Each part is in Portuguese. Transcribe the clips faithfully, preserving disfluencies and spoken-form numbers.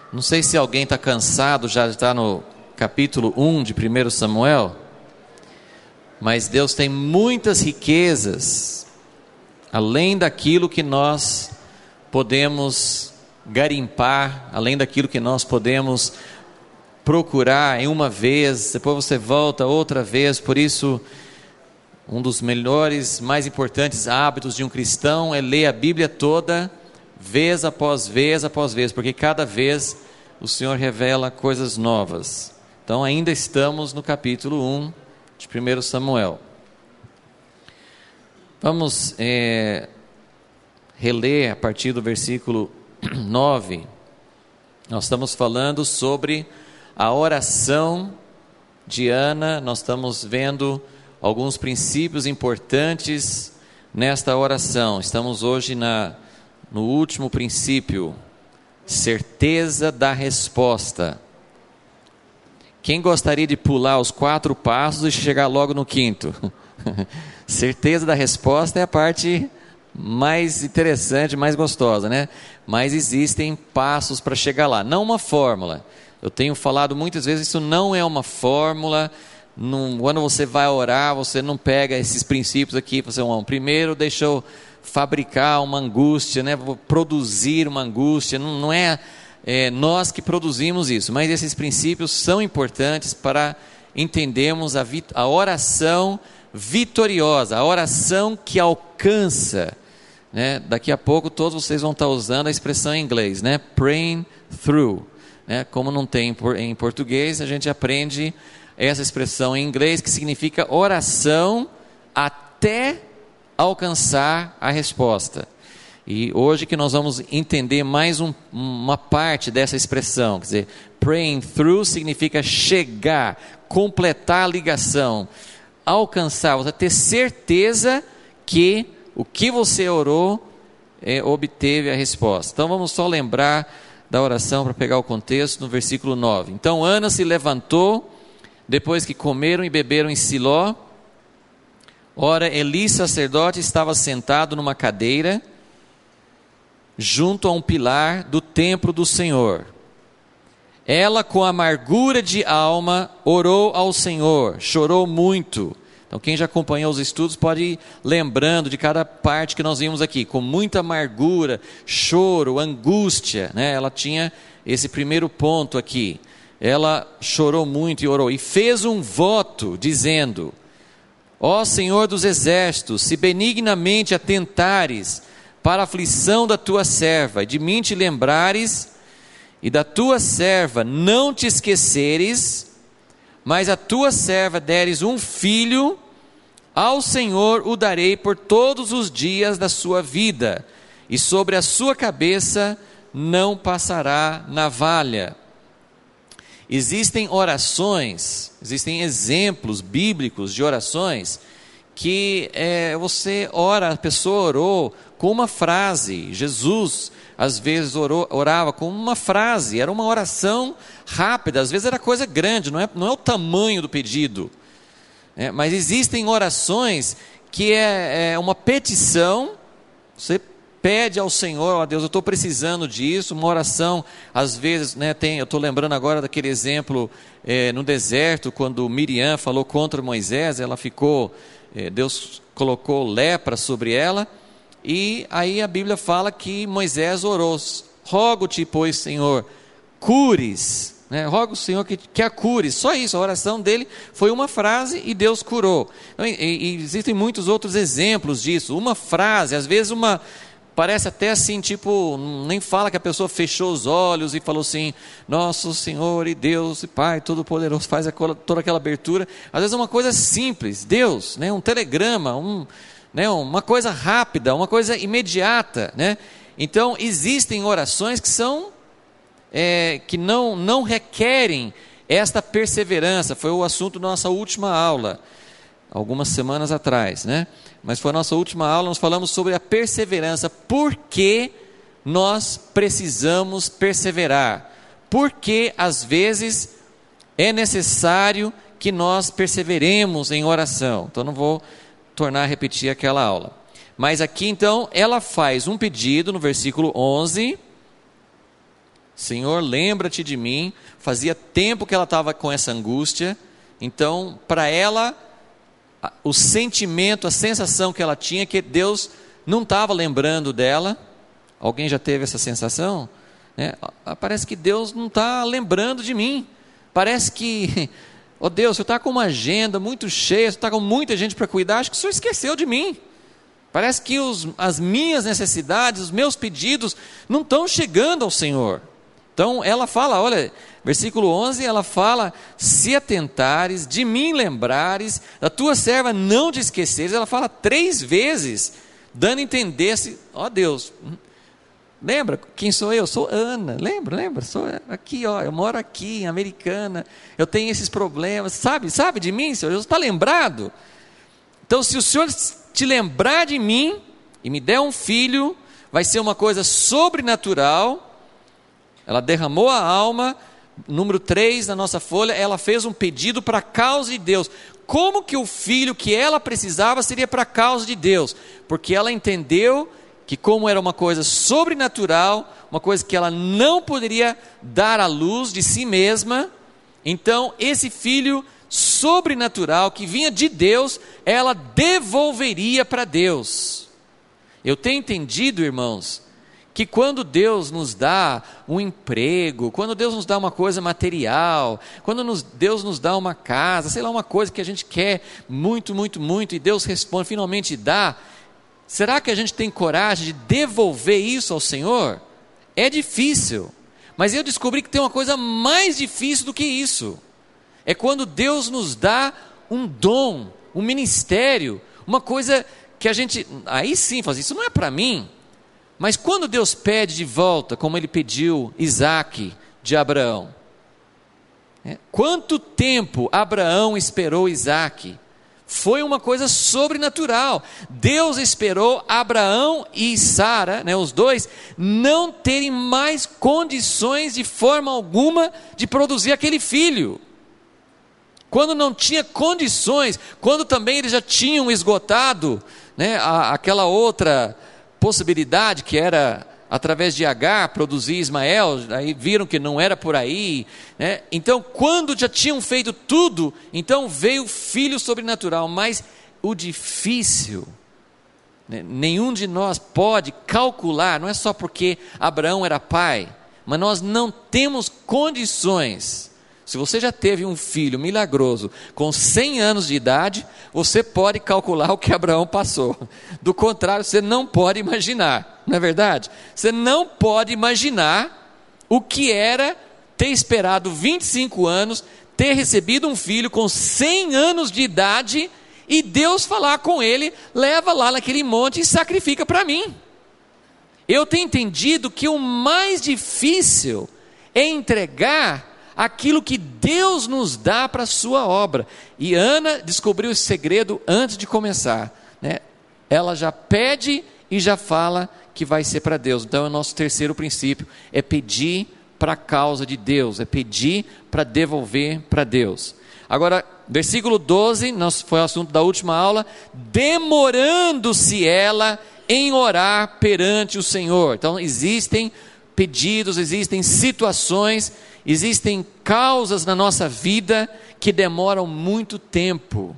Não sei se alguém está cansado, já está no capítulo um de primeiro Samuel, mas Deus tem muitas riquezas, além daquilo que nós podemos garimpar, além daquilo que nós podemos procurar em uma vez, depois você volta outra vez. Por isso, um dos melhores, mais importantes hábitos de um cristão é ler a Bíblia toda, vez após vez após vez, porque cada vez o Senhor revela coisas novas. Então ainda estamos no capítulo um de primeiro Samuel. Vamos é, reler a partir do versículo nove. Nós estamos falando sobre a oração de Ana. Nós estamos vendo alguns princípios importantes nesta oração. Estamos hoje na, no último princípio, certeza da resposta. Quem gostaria de pular os quatro passos e chegar logo no quinto? Certeza da resposta é a parte mais interessante, mais gostosa, né? Mas existem passos para chegar lá, não uma fórmula. Eu tenho falado muitas vezes, isso não é uma fórmula. Não, quando você vai orar, você não pega esses princípios aqui, você, não, primeiro deixa eu fabricar uma angústia, né? Vou produzir uma angústia. Não, não é, é nós que produzimos isso, mas esses princípios são importantes para entendermos a, vit, a oração vitoriosa, a oração que alcança, né? Daqui a pouco todos vocês vão estar usando a expressão em inglês, né? Praying through, né? Como não tem em português, a gente aprende essa expressão em inglês, que significa oração até alcançar a resposta. E hoje que nós vamos entender mais um, uma parte dessa expressão, quer dizer, praying through significa chegar, completar a ligação, alcançar, você ter certeza que o que você orou é, obteve a resposta. Então vamos só lembrar da oração para pegar o contexto no versículo nove. Então Ana se levantou depois que comeram e beberam em Siló. Ora, Eli, sacerdote, estava sentado numa cadeira junto a um pilar do templo do Senhor. Ela, com amargura de alma, orou ao Senhor, chorou muito. Então quem já acompanhou os estudos pode ir lembrando de cada parte que nós vimos aqui, com muita amargura, choro, angústia, né? Ela tinha esse primeiro ponto aqui. Ela chorou muito e orou, e fez um voto, dizendo: ó Senhor dos exércitos, se benignamente atentares para a aflição da tua serva, e de mim te lembrares, e da tua serva não te esqueceres, mas a tua serva deres um filho, ao Senhor o darei por todos os dias da sua vida, e sobre a sua cabeça não passará navalha. Existem orações, existem exemplos bíblicos de orações que é, você ora, a pessoa orou com uma frase. Jesus às vezes orou, orava com uma frase, era uma oração rápida, às vezes era coisa grande, não é, não é o tamanho do pedido, é, mas existem orações que é, é uma petição, você pede ao Senhor: ó Deus, eu estou precisando disso. Uma oração, às vezes, né, tem, eu estou lembrando agora daquele exemplo é, no deserto, quando Miriam falou contra Moisés, ela ficou, é, Deus colocou lepra sobre ela, e aí a Bíblia fala que Moisés orou: rogo-te, pois, Senhor, cures, né? Rogo o Senhor que, que a cure. Só isso, a oração dele foi uma frase e Deus curou. E, e, e existem muitos outros exemplos disso, uma frase, às vezes uma... Parece até assim, tipo, nem fala que a pessoa fechou os olhos e falou assim: nosso Senhor e Deus e Pai Todo-Poderoso, faz aquela, toda aquela abertura. Às vezes é uma coisa simples, Deus, né, um telegrama, um, né, uma coisa rápida, uma coisa imediata, né? Então existem orações que são, é, que não, não requerem esta perseverança. Foi o assunto da nossa última aula, algumas semanas atrás, né? Mas foi a nossa última aula, nós falamos sobre a perseverança. Por que nós precisamos perseverar? Porque às vezes é necessário que nós perseveremos em oração. Então não vou tornar a repetir aquela aula. Mas aqui então ela faz um pedido no versículo onze: Senhor, lembra-te de mim. Fazia tempo que ela estava com essa angústia. Então, para ela, o sentimento, a sensação que ela tinha, que Deus não estava lembrando dela. Alguém já teve essa sensação? É, parece que Deus não está lembrando de mim. Parece que, oh Deus, o Senhor está com uma agenda muito cheia, o Senhor está com muita gente para cuidar, acho que o Senhor esqueceu de mim. Parece que os, as minhas necessidades, os meus pedidos não estão chegando ao Senhor. Então ela fala, olha, versículo onze, ela fala, se atentares, de mim lembrares, da tua serva não te esqueceres. Ela fala três vezes, dando a entender, ó oh, Deus, lembra quem sou eu? Sou Ana, lembra, lembra, sou aqui, ó, eu moro aqui em Americana, eu tenho esses problemas, sabe, sabe de mim, Senhor? Jesus está lembrado? Então se o Senhor te lembrar de mim, e me der um filho, vai ser uma coisa sobrenatural. Ela derramou a alma. Número três na nossa folha, ela fez um pedido para a causa de Deus. Como que o filho que ela precisava seria para a causa de Deus? Porque ela entendeu que como era uma coisa sobrenatural, uma coisa que ela não poderia dar à luz de si mesma, então esse filho sobrenatural que vinha de Deus, ela devolveria para Deus. Eu tenho entendido, irmãos, que quando Deus nos dá um emprego, quando Deus nos dá uma coisa material, quando nos, Deus nos dá uma casa, sei lá, uma coisa que a gente quer muito, muito, muito, e Deus responde, finalmente dá, será que a gente tem coragem de devolver isso ao Senhor? É difícil, mas eu descobri que tem uma coisa mais difícil do que isso, é quando Deus nos dá um dom, um ministério, uma coisa que a gente, aí sim, faz isso não é para mim. Mas quando Deus pede de volta, como Ele pediu Isaque de Abraão, é, quanto tempo Abraão esperou Isaque? Foi uma coisa sobrenatural. Deus esperou Abraão e Sara, né, os dois, não terem mais condições de forma alguma de produzir aquele filho. Quando não tinha condições, quando também eles já tinham esgotado, né, a, aquela outra possibilidade que era através de Agar produzir Ismael, aí viram que não era por aí, né? Então quando já tinham feito tudo, então veio o filho sobrenatural. Mas o difícil, né, nenhum de nós pode calcular, não é só porque Abraão era pai, mas nós não temos condições. Se você já teve um filho milagroso com cem anos de idade, você pode calcular o que Abraão passou. Do contrário, você não pode imaginar, não é verdade? Você não pode imaginar o que era ter esperado vinte e cinco anos, ter recebido um filho com cem anos de idade, e Deus falar com ele, leva lá naquele monte e sacrifica para mim. Eu tenho entendido que o mais difícil é entregar aquilo que Deus nos dá para a sua obra. E Ana descobriu esse segredo antes de começar, né? Ela já pede e já fala que vai ser para Deus. Então é o nosso terceiro princípio, é pedir para a causa de Deus, é pedir para devolver para Deus. Agora, versículo doze, nós, foi o assunto da última aula, demorando-se ela em orar perante o Senhor. Então existem pedidos, existem situações, existem causas na nossa vida que demoram muito tempo.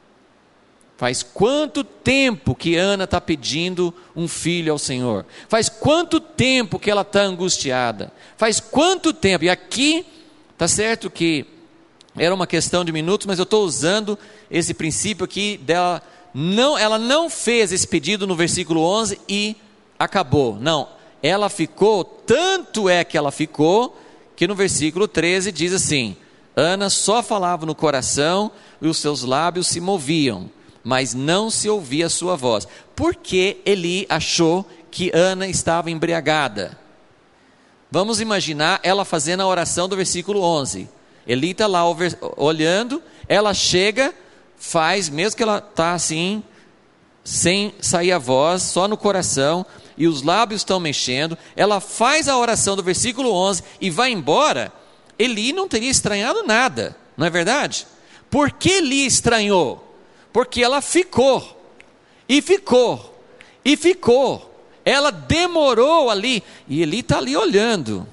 Faz quanto tempo que Ana está pedindo um filho ao Senhor? Faz quanto tempo que ela está angustiada? Faz quanto tempo? E aqui, está certo que era uma questão de minutos, mas eu estou usando esse princípio aqui dela. Não, ela não fez esse pedido no versículo onze e acabou. Não, ela ficou, tanto é que ela ficou, que no versículo treze diz assim: Ana só falava no coração e os seus lábios se moviam, mas não se ouvia a sua voz. Porque Eli achou que Ana estava embriagada. Vamos imaginar ela fazendo a oração do versículo onze. Eli está lá olhando, ela chega, faz, mesmo que ela está assim, sem sair a voz, só no coração, e os lábios estão mexendo, ela faz a oração do versículo onze e vai embora. Eli não teria estranhado nada, não é verdade? Por que Eli estranhou? Porque ela ficou, e ficou, e ficou, ela demorou ali, e Eli está ali olhando,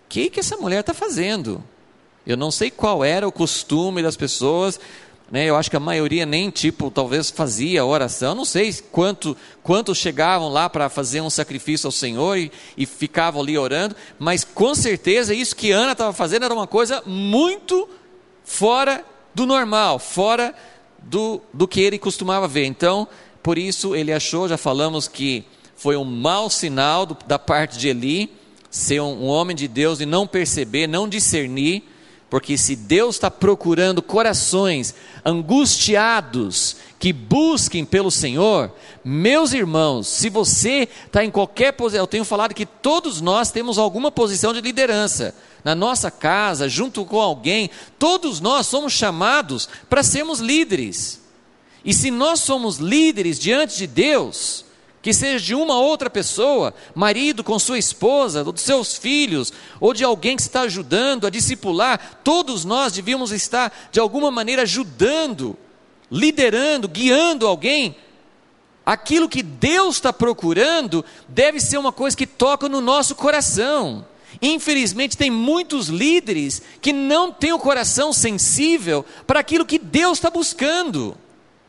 que que essa mulher está fazendo? Eu não sei qual era o costume das pessoas, né? Eu acho que a maioria nem tipo, talvez fazia oração, não sei quanto, quantos chegavam lá para fazer um sacrifício ao Senhor e, e ficavam ali orando, mas com certeza isso que Ana estava fazendo era uma coisa muito fora do normal, fora do, do que ele costumava ver. Então, por isso ele achou, já falamos que foi um mau sinal do, da parte de Eli, ser um, um homem de Deus e não perceber, não discernir, porque se Deus está procurando corações angustiados, que busquem pelo Senhor, meus irmãos, se você está em qualquer posição, eu tenho falado que todos nós temos alguma posição de liderança, na nossa casa, junto com alguém, todos nós somos chamados para sermos líderes, e se nós somos líderes diante de Deus, que seja de uma outra pessoa, marido com sua esposa, ou dos seus filhos, ou de alguém que está ajudando a discipular, todos nós devíamos estar de alguma maneira ajudando, liderando, guiando alguém. Aquilo que Deus está procurando deve ser uma coisa que toca no nosso coração. Infelizmente tem muitos líderes que não têm o coração sensível para aquilo que Deus está buscando.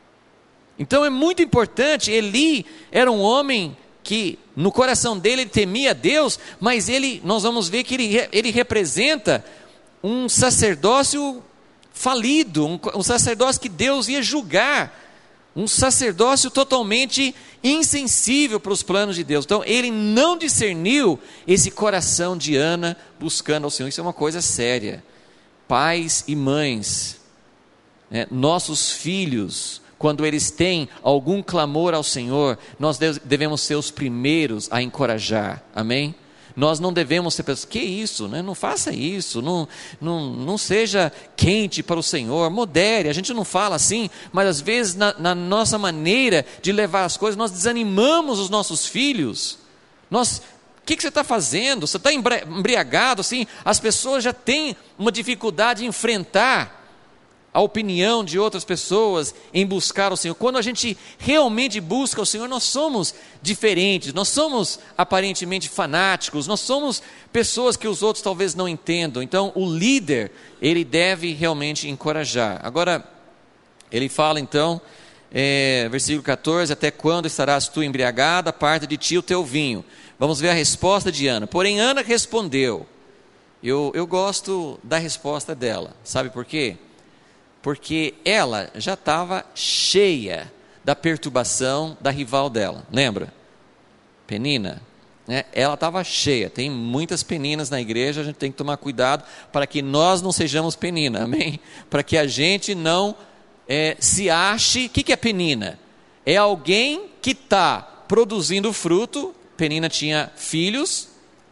Então é muito importante. Eli era um homem que no coração dele ele temia Deus, mas ele, nós vamos ver que ele, ele representa um sacerdócio falido, um, um sacerdócio que Deus ia julgar, um sacerdócio totalmente insensível para os planos de Deus. Então ele não discerniu esse coração de Ana buscando ao Senhor. Isso é uma coisa séria. Pais e mães, né, nossos filhos, quando eles têm algum clamor ao Senhor, nós devemos ser os primeiros a encorajar, amém? Nós não devemos ser pessoas, que isso, né? Não faça isso, não, não, não seja quente para o Senhor, modere, a gente não fala assim, mas às vezes na, na nossa maneira de levar as coisas, nós desanimamos os nossos filhos. Nós, o que, que você está fazendo? Você está embriagado, assim, as pessoas já têm uma dificuldade em enfrentar a opinião de outras pessoas em buscar o Senhor. Quando a gente realmente busca o Senhor, nós somos diferentes, nós somos aparentemente fanáticos, nós somos pessoas que os outros talvez não entendam. Então o líder, ele deve realmente encorajar. Agora, ele fala então, é, versículo catorze, até quando estarás tu embriagada, aparta de ti o teu vinho. Vamos ver a resposta de Ana. Porém Ana respondeu, eu, eu gosto da resposta dela, sabe por quê? Porque ela já estava cheia da perturbação da rival dela, lembra? Penina, né? Ela estava cheia, tem muitas peninas na igreja, a gente tem que tomar cuidado para que nós não sejamos penina, amém? Para que a gente não é, se ache, o que, que é penina? É alguém que está produzindo fruto. Penina tinha filhos,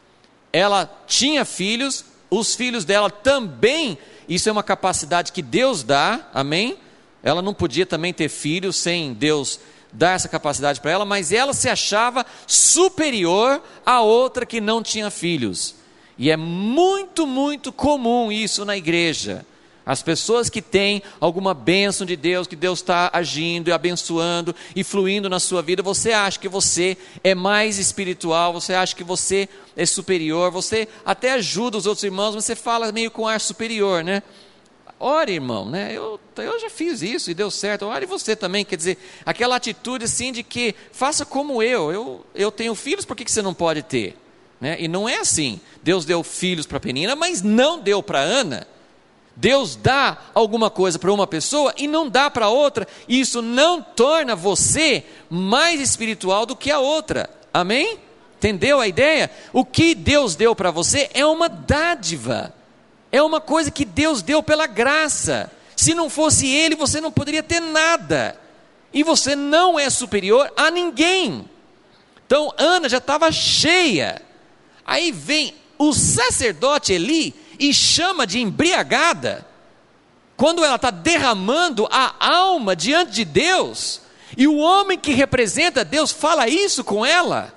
ela tinha filhos, os filhos dela também. Isso é uma capacidade que Deus dá, amém? Ela não podia também ter filhos sem Deus dar essa capacidade para ela, mas ela se achava superior a outra que não tinha filhos. E é muito, muito comum isso na igreja. As pessoas que têm alguma bênção de Deus, que Deus está agindo e abençoando e fluindo na sua vida, você acha que você é mais espiritual, você acha que você é superior, você até ajuda os outros irmãos, mas você fala meio com ar superior, né? Ore, irmão, né? eu, eu já fiz isso e deu certo, ore você também, quer dizer, aquela atitude assim de que faça como eu, eu, eu tenho filhos, por que, que você não pode ter? Né? E não é assim, Deus deu filhos para Penina, mas não deu para Ana. Deus dá alguma coisa para uma pessoa e não dá para outra, e isso não torna você mais espiritual do que a outra, amém? Entendeu a ideia? O que Deus deu para você é uma dádiva, é uma coisa que Deus deu pela graça. Se não fosse Ele, você não poderia ter nada, e você não é superior a ninguém. Então Ana já estava cheia, aí vem o sacerdote Eli e chama de embriagada, quando ela está derramando a alma diante de Deus, e o homem que representa Deus fala isso com ela.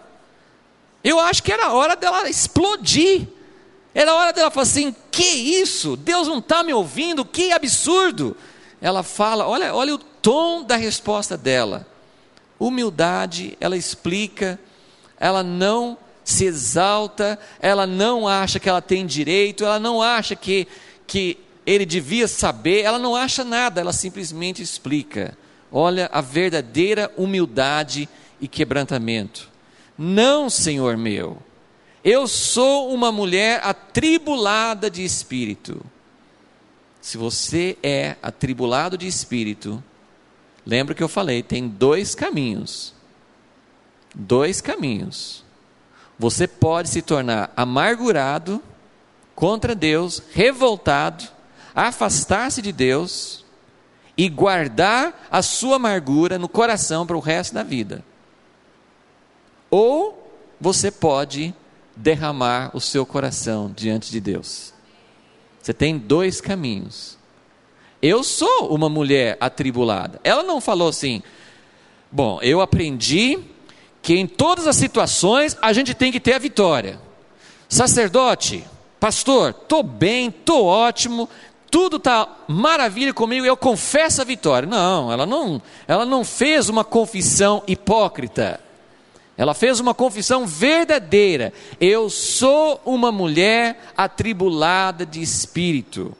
Eu acho que era hora dela explodir, era hora dela falar assim, que isso? Deus não está me ouvindo, que absurdo. Ela fala, olha, olha o tom da resposta dela, humildade, ela explica, ela não se exalta, ela não acha que ela tem direito, ela não acha que, que ele devia saber, ela não acha nada, ela simplesmente explica. Olha a verdadeira humildade e quebrantamento. Não, Senhor meu, eu sou uma mulher atribulada de espírito. Se você é atribulado de espírito, lembra que eu falei, tem dois caminhos. Dois caminhos. Você pode se tornar amargurado contra Deus, revoltado, afastar-se de Deus e guardar a sua amargura no coração para o resto da vida. Ou você pode derramar o seu coração diante de Deus. Você tem dois caminhos. Eu sou uma mulher atribulada. Ela não falou assim, bom, eu aprendi que em todas as situações a gente tem que ter a vitória. Sacerdote, pastor, estou bem, estou ótimo, tudo está maravilha comigo, eu confesso a vitória. Não, ela não, ela não fez uma confissão hipócrita. Ela fez uma confissão verdadeira. Eu sou uma mulher atribulada de espírito.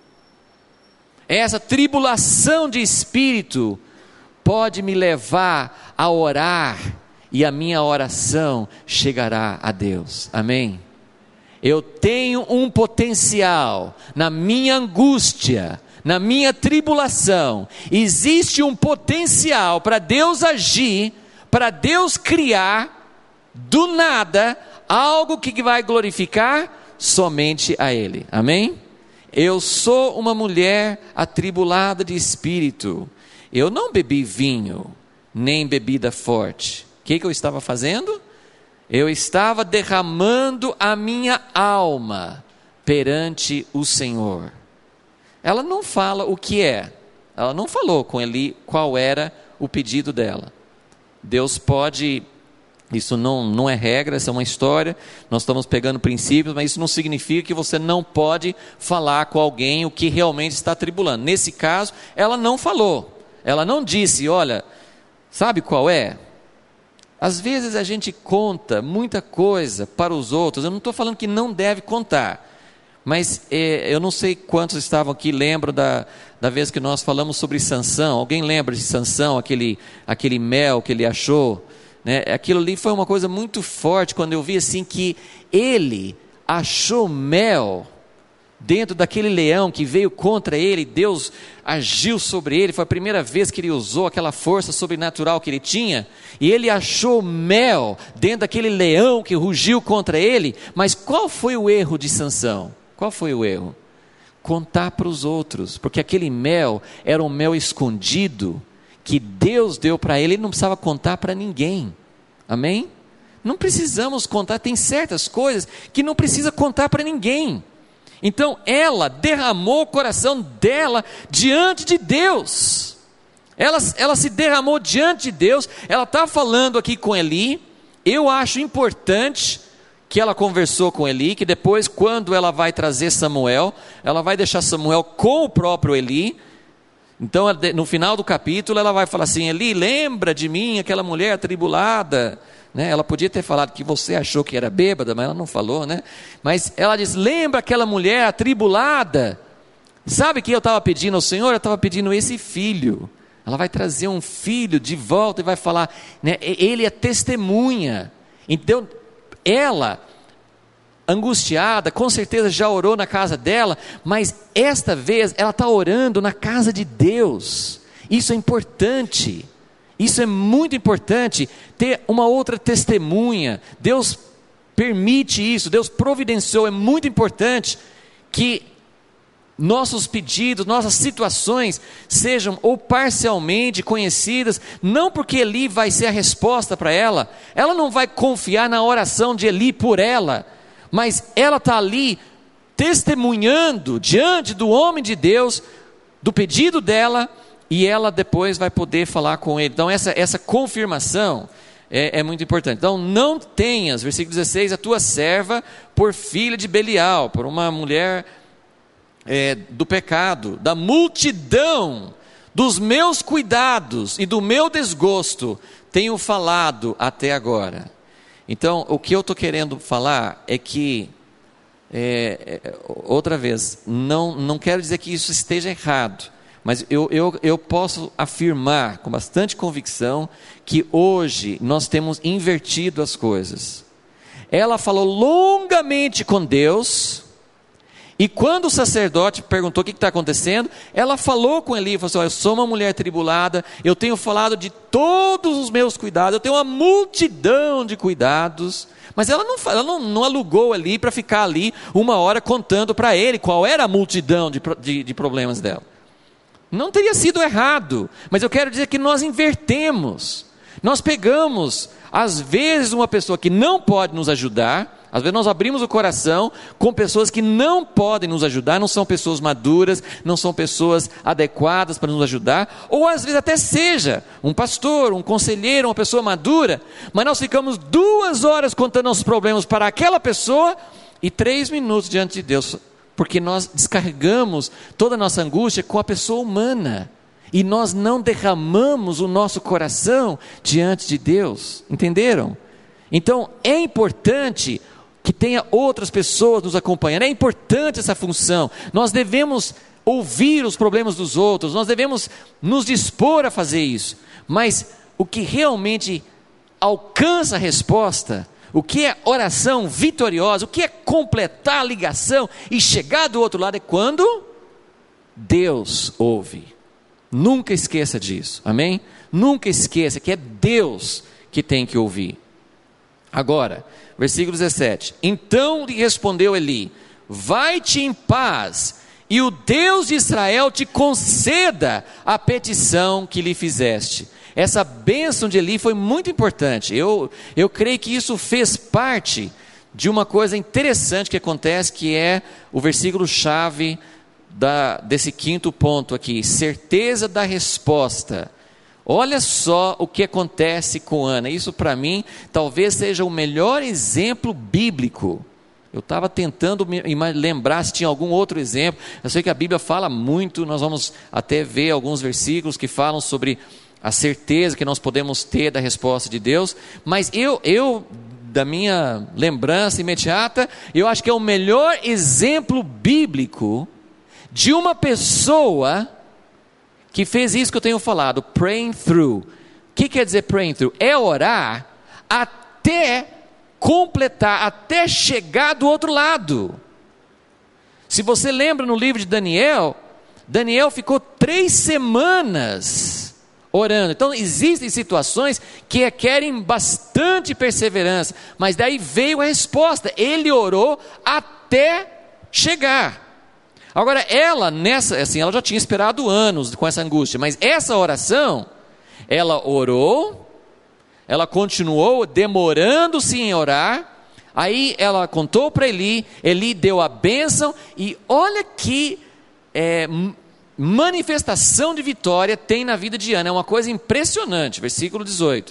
Essa tribulação de espírito pode me levar a orar, e a minha oração chegará a Deus. Amém? Eu tenho um potencial na minha angústia, na minha tribulação. Existe um potencial para Deus agir, para Deus criar do nada algo que vai glorificar somente a Ele. Amém? Eu sou uma mulher atribulada de espírito. Eu não bebi vinho, nem bebida forte. O que, que eu estava fazendo? Eu estava derramando a minha alma perante o Senhor. Ela não fala o que é. Ela não falou com Eli qual era o pedido dela. Deus pode... Isso não, não é regra, isso é uma história, nós estamos pegando princípios, mas isso não significa que você não pode falar com alguém o que realmente está atribulando. Nesse caso, ela não falou, ela não disse, olha, sabe qual é? Às vezes a gente conta muita coisa para os outros, eu não estou falando que não deve contar, mas é, eu não sei quantos estavam aqui, lembram da, da vez que nós falamos sobre Sansão. Alguém lembra de Sansão, aquele, aquele mel que ele achou? Né? Aquilo ali foi uma coisa muito forte, quando eu vi assim que ele achou mel dentro daquele leão que veio contra ele, Deus agiu sobre ele, foi a primeira vez que ele usou aquela força sobrenatural que ele tinha, e ele achou mel dentro daquele leão que rugiu contra ele. Mas qual foi o erro de Sansão? Qual foi o erro? Contar para os outros, porque aquele mel era um mel escondido, que Deus deu para ele, ele não precisava contar para ninguém. Amém? Não precisamos contar, tem certas coisas que não precisa contar para ninguém. Então ela derramou o coração dela diante de Deus. Ela, ela se derramou diante de Deus, ela está falando aqui com Eli. Eu acho importante que ela conversou com Eli, que depois, quando ela vai trazer Samuel, ela vai deixar Samuel com o próprio Eli. Então, no final do capítulo, ela vai falar assim, Eli, lembra de mim, aquela mulher atribulada, né? Ela podia ter falado que você achou que era bêbada, mas ela não falou, né? Mas ela diz, lembra aquela mulher atribulada? Sabe o que eu estava pedindo ao Senhor? Eu estava pedindo esse filho. Ela vai trazer um filho de volta e vai falar, né? Ele é testemunha. Então, ela... angustiada, com certeza já orou na casa dela, mas esta vez ela está orando na casa de Deus. Isso é importante, isso é muito importante, ter uma outra testemunha. Deus permite isso, Deus providenciou. É muito importante que nossos pedidos, nossas situações sejam ou parcialmente conhecidas, não porque Eli vai ser a resposta para ela, ela não vai confiar na oração de Eli por ela, mas ela está ali testemunhando diante do homem de Deus, do pedido dela, e ela depois vai poder falar com ele. Então essa, essa confirmação é, é muito importante. Então não tenhas, versículo dezesseis, a tua serva por filha de Belial, por uma mulher é, do pecado, da multidão dos meus cuidados e do meu desgosto, tenho falado até agora. Então, o que eu estou querendo falar é que, é, é, outra vez, não, não quero dizer que isso esteja errado, mas eu, eu, eu posso afirmar com bastante convicção que hoje nós temos invertido as coisas. Ela falou longamente com Deus, e quando o sacerdote perguntou o que está acontecendo, ela falou com Eli, falou assim, eu sou uma mulher tribulada, eu tenho falado de todos os meus cuidados, eu tenho uma multidão de cuidados, mas ela não, ela não, não alugou Eli para ficar ali uma hora contando para ele qual era a multidão de, de, de problemas dela. Não teria sido errado, mas eu quero dizer que nós invertemos, nós pegamos, às vezes, uma pessoa que não pode nos ajudar, às vezes nós abrimos o coração com pessoas que não podem nos ajudar, não são pessoas maduras, não são pessoas adequadas para nos ajudar, ou às vezes até seja um pastor, um conselheiro, uma pessoa madura, mas nós ficamos duas horas contando nossos problemas para aquela pessoa e três minutos diante de Deus, porque nós descarregamos toda a nossa angústia com a pessoa humana, e nós não derramamos o nosso coração diante de Deus, entenderam? Então é importante que tenha outras pessoas nos acompanhando, é importante essa função, nós devemos ouvir os problemas dos outros, nós devemos nos dispor a fazer isso, mas o que realmente alcança a resposta, o que é oração vitoriosa, o que é completar a ligação e chegar do outro lado é quando Deus ouve. Nunca esqueça disso, amém? Nunca esqueça que é Deus que tem que ouvir. Agora, versículo dezessete, então lhe respondeu Eli, vai-te em paz, e o Deus de Israel te conceda a petição que lhe fizeste. Essa bênção de Eli foi muito importante, eu, eu creio que isso fez parte de uma coisa interessante que acontece, que é o versículo-chave da, desse quinto ponto aqui, certeza da resposta. Olha só o que acontece com Ana, isso para mim talvez seja o melhor exemplo bíblico. Eu estava tentando me lembrar se tinha algum outro exemplo, eu sei que a Bíblia fala muito, nós vamos até ver alguns versículos que falam sobre a certeza que nós podemos ter da resposta de Deus, mas eu, eu da minha lembrança imediata, eu acho que é o melhor exemplo bíblico de uma pessoa que fez isso que eu tenho falado, praying through. O que quer dizer praying through? É orar até completar, até chegar do outro lado. Se você lembra no livro de Daniel, Daniel ficou três semanas orando. Então existem situações que requerem bastante perseverança, mas daí veio a resposta, ele orou até chegar. Agora ela, nessa, assim, ela já tinha esperado anos com essa angústia, mas essa oração, ela orou, ela continuou demorando-se em orar, aí ela contou para Eli, Eli deu a bênção, e olha que é, manifestação de vitória tem na vida de Ana, é uma coisa impressionante, versículo dezoito,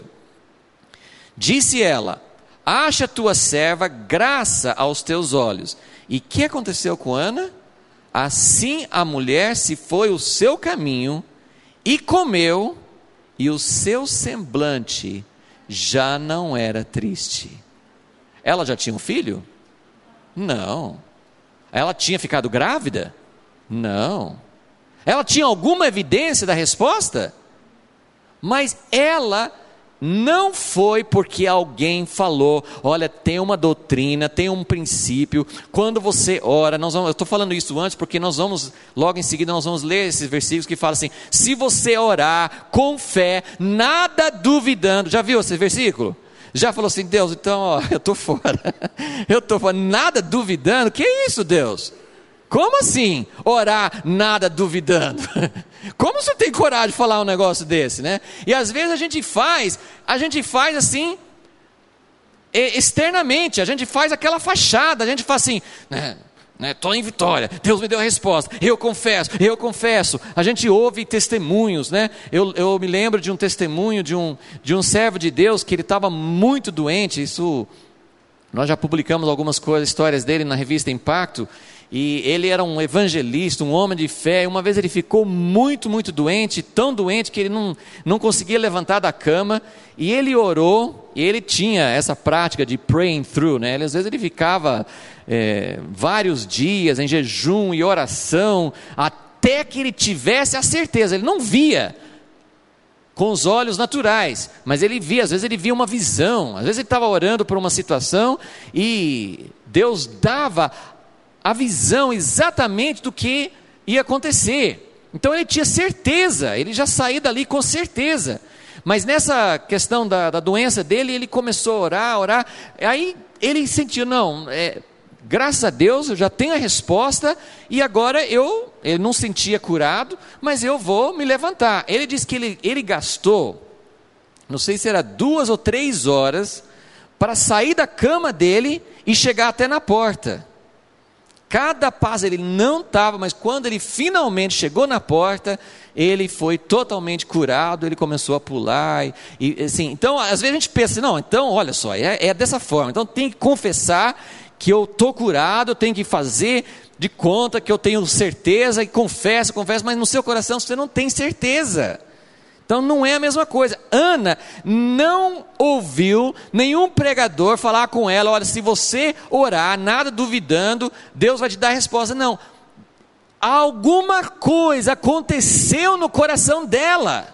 disse ela, acha tua serva graça aos teus olhos, e o que aconteceu com Ana? Assim a mulher se foi o seu caminho e comeu, e o seu semblante já não era triste. Ela já tinha um filho? Não. Ela tinha ficado grávida? Não. Ela tinha alguma evidência da resposta? Mas ela não foi porque alguém falou, olha, tem uma doutrina, tem um princípio, quando você ora, nós vamos, eu estou falando isso antes, porque nós vamos, logo em seguida nós vamos ler esses versículos que falam assim, se você orar com fé, nada duvidando, já viu esse versículo? Já falou assim, Deus, então ó, eu estou fora, eu estou fora, nada duvidando, que é isso Deus? Como assim, orar nada duvidando? Como você tem coragem de falar um negócio desse, né? E às vezes a gente faz, a gente faz assim, externamente, a gente faz aquela fachada, a gente faz assim, né? Estou em vitória, Deus me deu a resposta, eu confesso, eu confesso. A gente ouve testemunhos, né? eu, eu me lembro de um testemunho de um, de um servo de Deus, que ele estava muito doente, isso, nós já publicamos algumas coisas, histórias dele na revista Impacto, e ele era um evangelista, um homem de fé. Uma vez ele ficou muito, muito doente, tão doente que ele não, não conseguia levantar da cama, e ele orou, e ele tinha essa prática de praying through, né? Ele, às vezes ele ficava é, vários dias em jejum e oração, até que ele tivesse a certeza. Ele não via com os olhos naturais, mas ele via, às vezes ele via uma visão, às vezes ele estava orando por uma situação, e Deus dava a visão exatamente do que ia acontecer. Então ele tinha certeza, ele já saía dali com certeza. Mas nessa questão da, da doença dele, ele começou a orar, orar, aí ele sentiu, não, é, graças a Deus eu já tenho a resposta, e agora eu, eu não sentia curado, mas eu vou me levantar. Ele disse que ele, ele gastou, não sei se era duas ou três horas, para sair da cama dele e chegar até na porta. Cada passo ele não estava, mas quando ele finalmente chegou na porta, ele foi totalmente curado, ele começou a pular, e, e assim, então às vezes a gente pensa, não, então olha só, é, é dessa forma, então tem que confessar que eu estou curado, eu tenho que fazer de conta que eu tenho certeza, e confesso, confesso, mas no seu coração você não tem certeza. Então não é a mesma coisa. Ana não ouviu nenhum pregador falar com ela, olha, se você orar, nada duvidando, Deus vai te dar a resposta. Não, alguma coisa aconteceu no coração dela.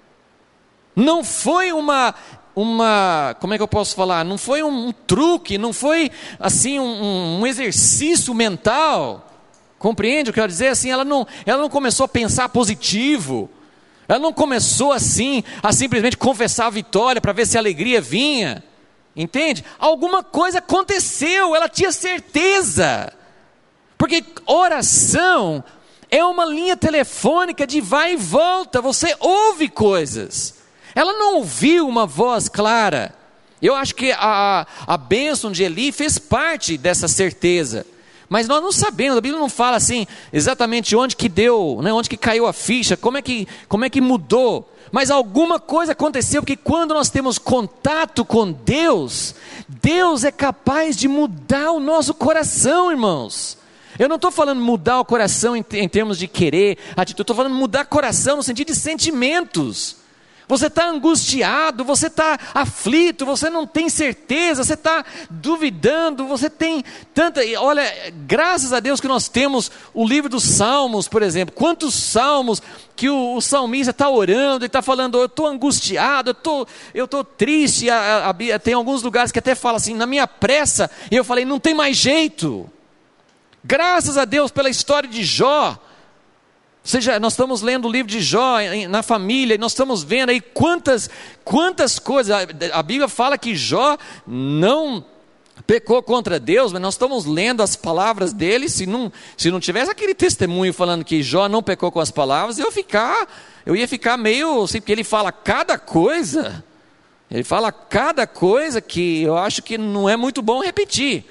Não foi uma, uma como é que eu posso falar? Não foi um, um truque, não foi assim um, um exercício mental. Compreende o que eu quero dizer? Assim, ela não, ela não começou a pensar positivo. Ela não começou assim, a simplesmente confessar a vitória para ver se a alegria vinha, entende? Alguma coisa aconteceu, ela tinha certeza, porque oração é uma linha telefônica de vai e volta, você ouve coisas. Ela não ouviu uma voz clara. Eu acho que a, a bênção de Eli fez parte dessa certeza. Mas nós não sabemos, a Bíblia não fala assim, exatamente onde que deu, né, onde que caiu a ficha, como é que, como é que mudou. Mas alguma coisa aconteceu, porque quando nós temos contato com Deus, Deus é capaz de mudar o nosso coração, irmãos. Eu não estou falando mudar o coração em, em termos de querer, atitude, eu estou falando mudar o coração no sentido de sentimentos. Você está angustiado, você está aflito, você não tem certeza, você está duvidando, você tem tanta... Olha, graças a Deus que nós temos o livro dos Salmos, por exemplo. Quantos salmos que o, o salmista está orando, ele está falando, eu estou angustiado, eu tô, eu estou triste. A, a, a, tem alguns lugares que até fala assim, na minha pressa, e eu falei, não tem mais jeito. Graças a Deus pela história de Jó. Ou seja, nós estamos lendo o livro de Jó na família, e nós estamos vendo aí quantas, quantas coisas, a Bíblia fala que Jó não pecou contra Deus, mas nós estamos lendo as palavras dele. Se não, se não tivesse aquele testemunho falando que Jó não pecou com as palavras, eu, ficar, eu ia ficar meio, assim, porque ele fala cada coisa, ele fala cada coisa que eu acho que não é muito bom repetir,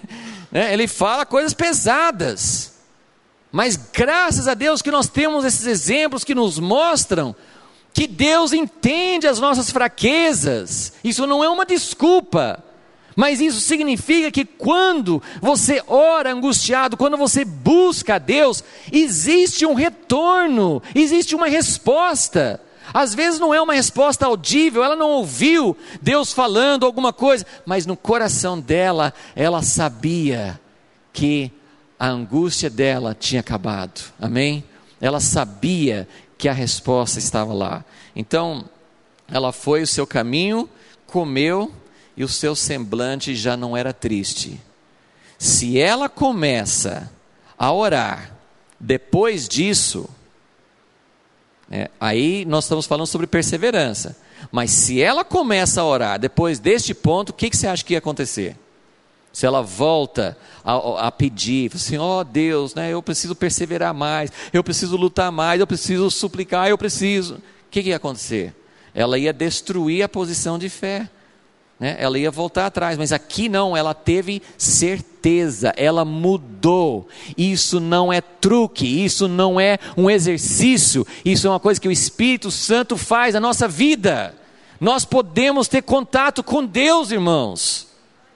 ele fala coisas pesadas. Mas graças a Deus que nós temos esses exemplos que nos mostram que Deus entende as nossas fraquezas. Isso não é uma desculpa, mas isso significa que quando você ora angustiado, quando você busca a Deus, existe um retorno, existe uma resposta. Às vezes não é uma resposta audível, ela não ouviu Deus falando alguma coisa, mas no coração dela, ela sabia que a angústia dela tinha acabado, amém? Ela sabia que a resposta estava lá. Então, ela foi o seu caminho, comeu, e o seu semblante já não era triste. Se ela começa a orar, depois disso, é, aí nós estamos falando sobre perseverança, mas se ela começa a orar, depois deste ponto, o que, que você acha que ia acontecer? Se ela volta a, a pedir, assim, ó oh, Deus, né, eu preciso perseverar mais, eu preciso lutar mais, eu preciso suplicar, eu preciso... O que, que ia acontecer? Ela ia destruir a posição de fé, né? Ela ia voltar atrás, mas aqui não, ela teve certeza, ela mudou. Isso não é truque, isso não é um exercício, isso é uma coisa que o Espírito Santo faz na nossa vida. Nós podemos ter contato com Deus, irmãos.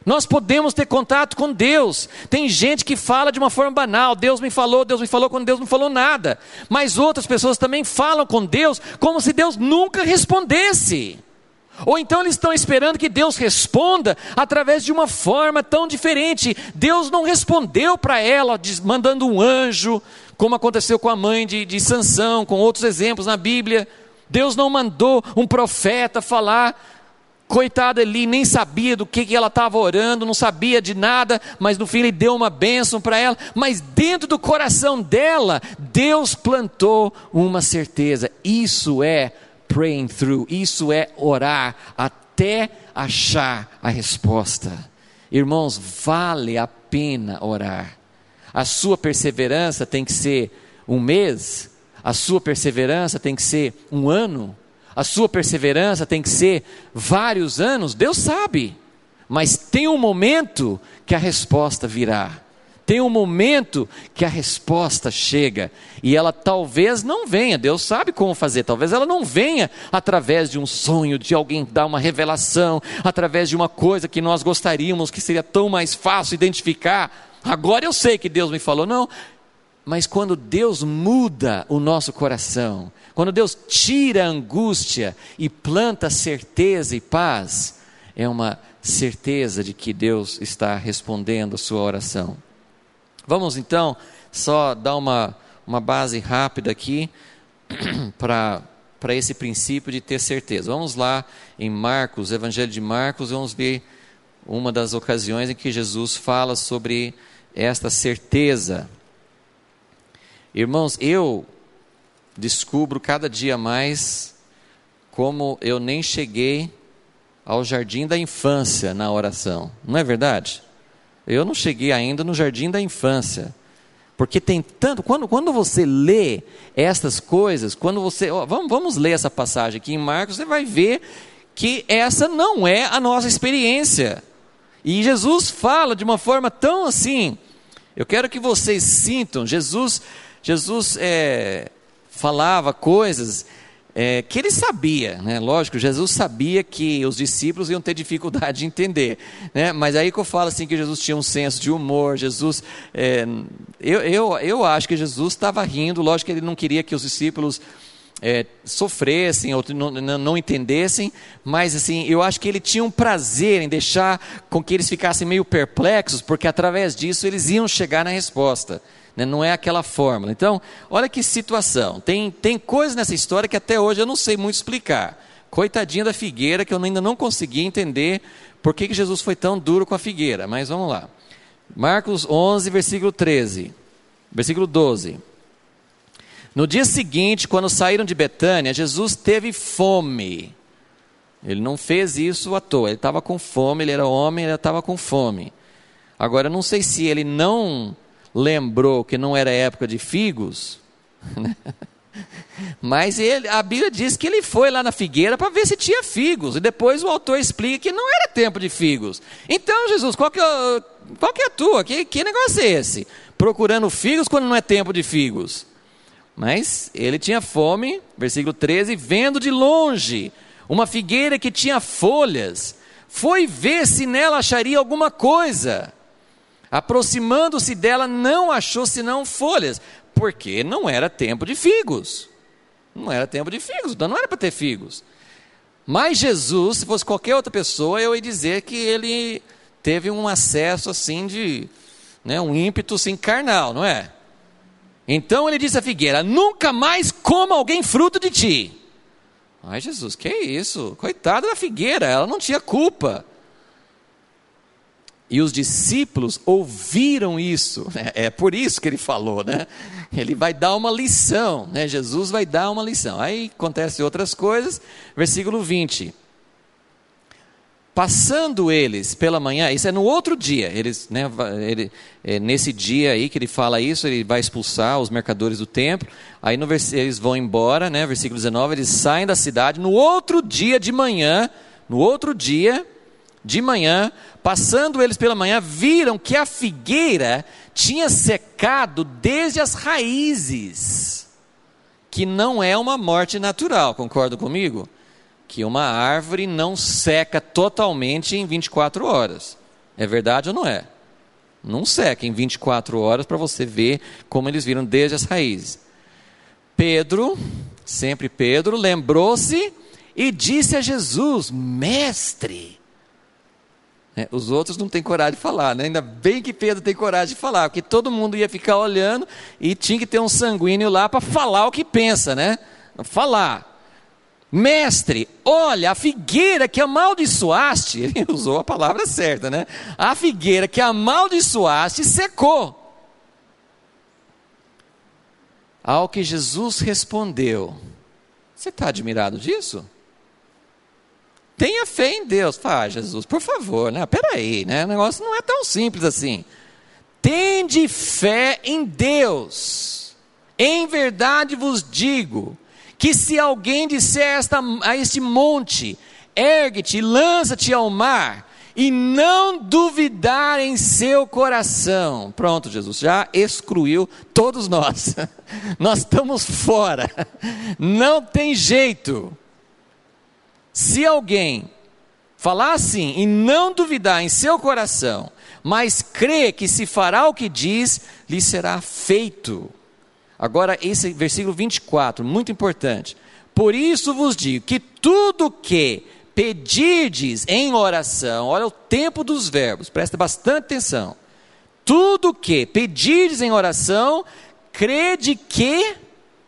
Nós podemos ter contato com Deus. Tem gente que fala de uma forma banal: Deus me falou, Deus me falou, quando Deus não falou nada. Mas outras pessoas também falam com Deus como se Deus nunca respondesse. Ou então eles estão esperando que Deus responda através de uma forma tão diferente. Deus não respondeu para ela mandando um anjo, como aconteceu com a mãe de, de Sansão, com outros exemplos na Bíblia. Deus não mandou um profeta falar. Coitada ali, nem sabia do que, que ela estava orando, não sabia de nada, mas no fim ele deu uma bênção para ela. Mas dentro do coração dela, Deus plantou uma certeza. Isso é praying through, isso é orar até achar a resposta. Irmãos, vale a pena orar. A sua perseverança tem que ser um mês, a sua perseverança tem que ser um ano, a sua perseverança tem que ser vários anos. Deus sabe, mas tem um momento que a resposta virá. Tem um momento que a resposta chega, e ela talvez não venha, Deus sabe como fazer, talvez ela não venha através de um sonho, de alguém dar uma revelação, através de uma coisa que nós gostaríamos, que seria tão mais fácil identificar. Agora eu sei que Deus me falou, não. Mas quando Deus muda o nosso coração, quando Deus tira a angústia e planta certeza e paz, é uma certeza de que Deus está respondendo a sua oração. Vamos então só dar uma, uma base rápida aqui para para esse princípio de ter certeza. Vamos lá em Marcos, Evangelho de Marcos, vamos ver uma das ocasiões em que Jesus fala sobre esta certeza. Irmãos, eu descubro cada dia mais como eu nem cheguei ao jardim da infância na oração, não é verdade? Eu não cheguei ainda no jardim da infância, porque tem tanto, quando, quando você lê estas coisas, quando você, ó, vamos, vamos ler essa passagem aqui em Marcos, você vai ver que essa não é a nossa experiência, e Jesus fala de uma forma tão assim, eu quero que vocês sintam, Jesus, Jesus é, falava coisas É, que ele sabia, né? Lógico, Jesus sabia que os discípulos iam ter dificuldade de entender, né? Mas aí que eu falo assim que Jesus tinha um senso de humor, Jesus, é, eu, eu, eu acho que Jesus estava rindo, lógico que ele não queria que os discípulos é, sofressem ou não, não, não entendessem, mas assim, eu acho que ele tinha um prazer em deixar com que eles ficassem meio perplexos, porque através disso eles iam chegar na resposta. Não é aquela fórmula. Então, olha que situação. Tem, tem coisas nessa história que até hoje eu não sei muito explicar. Coitadinha da figueira, que eu ainda não consegui entender por que, que Jesus foi tão duro com a figueira. Mas vamos lá. Marcos onze, versículo treze. Versículo doze. No dia seguinte, quando saíram de Betânia, Jesus teve fome. Ele não fez isso à toa. Ele estava com fome, ele era homem, ele estava com fome. Agora, eu não sei se ele não lembrou que não era época de figos, né? Mas ele, a Bíblia diz que ele foi lá na figueira para ver se tinha figos, e depois o autor explica que não era tempo de figos. Então, Jesus, qual que é, qual que é a tua? Que, que negócio é esse? Procurando figos quando não é tempo de figos? Mas ele tinha fome, versículo treze, vendo de longe uma figueira que tinha folhas, foi ver se nela acharia alguma coisa. Aproximando-se dela, não achou senão folhas, porque não era tempo de figos. Não era tempo de figos, então não era para ter figos. Mas Jesus, se fosse qualquer outra pessoa, eu ia dizer que ele teve um acesso assim de, né, um ímpeto assim carnal, não é? Então ele disse à figueira: nunca mais coma alguém fruto de ti. Ai, Jesus, que é isso? Coitada da figueira, ela não tinha culpa. E os discípulos ouviram isso, é por isso que ele falou, né? Ele vai dar uma lição, né? Jesus vai dar uma lição. Aí acontecem outras coisas, versículo vinte. Passando eles pela manhã, isso é no outro dia, eles, né, ele, é nesse dia aí que ele fala isso, ele vai expulsar os mercadores do templo, aí no, eles vão embora, né? Versículo dezenove, eles saem da cidade, no outro dia de manhã, no outro dia de manhã, passando eles pela manhã, viram que a figueira tinha secado desde as raízes, que não é uma morte natural, concorda comigo? Que uma árvore não seca totalmente em vinte e quatro horas, É verdade ou não é? Não seca em vinte e quatro horas para você ver como eles viram desde as raízes. Pedro, sempre Pedro, lembrou-se e disse a Jesus: Mestre. É, os outros não têm coragem de falar, né? Ainda bem que Pedro tem coragem de falar, porque todo mundo ia ficar olhando e tinha que ter um sanguíneo lá para falar o que pensa, né? Falar. Mestre, olha, a figueira que amaldiçoaste, ele usou a palavra certa, né? A figueira que amaldiçoaste secou. Ao que Jesus respondeu: você está admirado disso? Tenha fé em Deus. Fala, ah, Jesus, por favor, né? Peraí, né? O negócio não é tão simples assim. Tende fé em Deus. Em verdade vos digo, que se alguém disser esta, a este monte, ergue-te e lança-te ao mar, e não duvidar em seu coração. Pronto, Jesus já excluiu todos nós. Nós estamos fora. Não tem jeito. Se alguém falar assim e não duvidar em seu coração, mas crê que se fará o que diz, lhe será feito. Agora esse versículo vinte e quatro, muito importante. Por isso vos digo que tudo que pedirdes em oração, olha o tempo dos verbos, presta bastante atenção. Tudo que pedirdes em oração, crede que...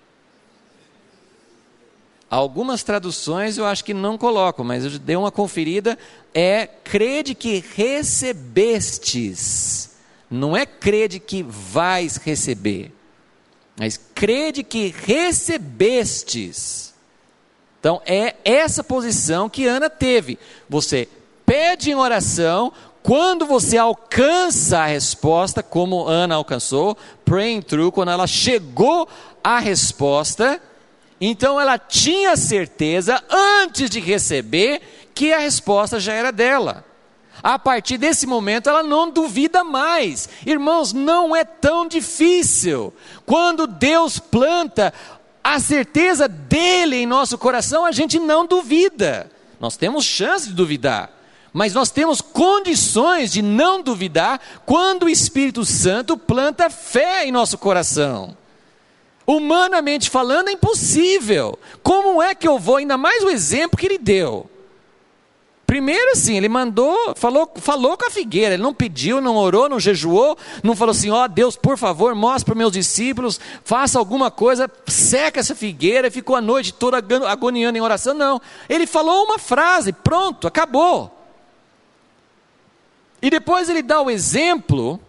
Algumas traduções eu acho que não colocam, mas eu dei uma conferida, é crede que recebestes, não é crede que vais receber, mas crede que recebestes. Então é essa posição que Ana teve, você pede em oração, quando você alcança a resposta, como Ana alcançou, praying through, quando ela chegou à resposta, então ela tinha certeza, antes de receber, que a resposta já era dela. A partir desse momento ela não duvida mais. Irmãos, não é tão difícil. Quando Deus planta a certeza dele em nosso coração, a gente não duvida. Nós temos chance de duvidar, mas nós temos condições de não duvidar quando o Espírito Santo planta fé em nosso coração. Humanamente falando é impossível. Como é que eu vou, ainda mais o exemplo que ele deu? Primeiro assim, ele mandou, falou, falou com a figueira, ele não pediu, não orou, não jejuou, não falou assim, ó oh, Deus, por favor, mostre para os meus discípulos, faça alguma coisa, seca essa figueira, e ficou a noite toda agoniando em oração, não. Ele falou uma frase, pronto, acabou. E depois ele dá o exemplo,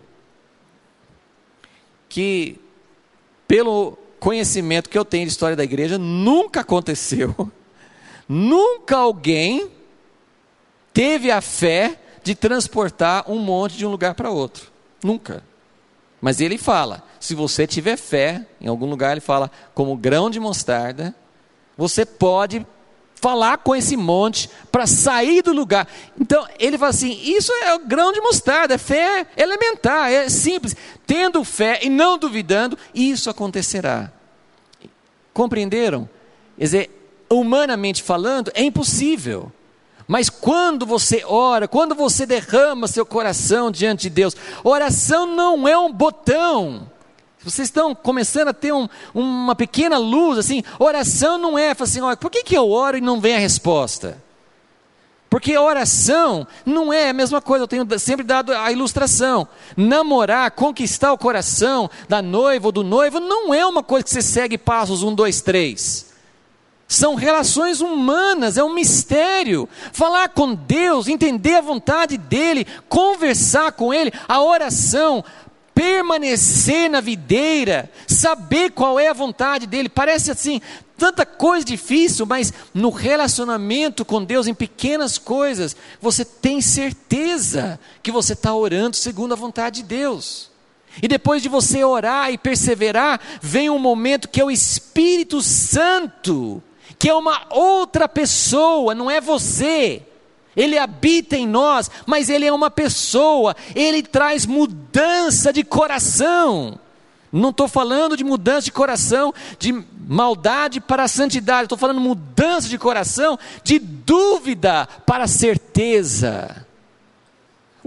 que pelo conhecimento que eu tenho de história da igreja, nunca aconteceu, nunca alguém teve a fé de transportar um monte de um lugar para outro, nunca. Mas ele fala, se você tiver fé, em algum lugar ele fala, como grão de mostarda, você pode falar com esse monte para sair do lugar. Então ele fala assim, isso é o grão de mostarda, é fé elementar, é simples. Tendo fé e não duvidando, isso acontecerá. Compreenderam? Quer dizer, humanamente falando, é impossível. Mas quando você ora, quando você derrama seu coração diante de Deus, oração não é um botão. Vocês estão começando a ter um, uma pequena luz, assim, oração não é, assim, olha, por que, que eu oro e não vem a resposta? Porque oração não é a mesma coisa, eu tenho sempre dado a ilustração. Namorar, conquistar o coração da noiva ou do noivo, não é uma coisa que você segue passos um, dois, três. São relações humanas, é um mistério. Falar com Deus, entender a vontade dEle, conversar com Ele, a oração, permanecer na videira, saber qual é a vontade dEle, parece assim, tanta coisa difícil, mas no relacionamento com Deus, em pequenas coisas, você tem certeza que você está orando segundo a vontade de Deus. E depois de você orar e perseverar, vem um momento que é o Espírito Santo, que é uma outra pessoa, não é você. Ele habita em nós, mas ele é uma pessoa, ele traz mudança de coração. Não estou falando de mudança de coração, de maldade para a santidade, estou falando mudança de coração, de dúvida para certeza.